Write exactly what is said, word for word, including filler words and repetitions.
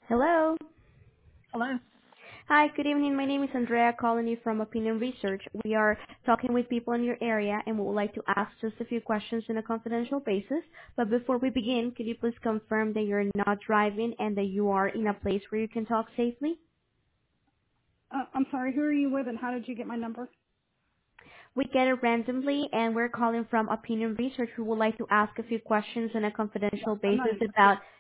Hello. Hello. Hi, good evening. My name is Andrea calling you from Opinion Research. We are talking with people in your area and we would like to ask just a few questions on a confidential basis. But before we begin, could you please confirm that you're not driving and that you are in a place where you can talk safely? Uh, I'm sorry, who are you with and how did you get my number? We get it randomly and we're calling from Opinion Research. We would like to ask a few questions on a Yeah, confidential I'm not basis interested. about